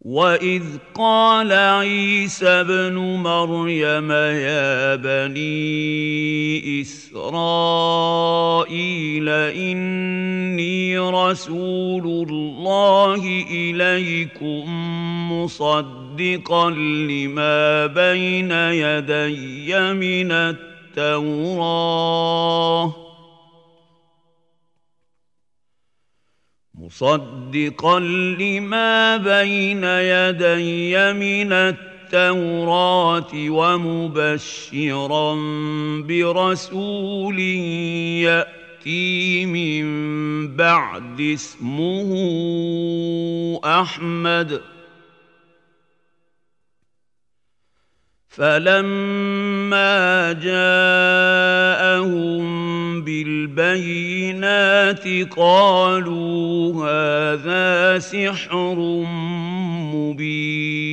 وإذ قال عيسى ابن مريم يا بني إسرائيل إني رسول الله إليكم مصدقا لما بين يدي من التوراة من التوراة ومبشرا برسول يأتي من بعد اسمه أحمد فلما جاءهم بالبينات قالوا هذا سحر مبين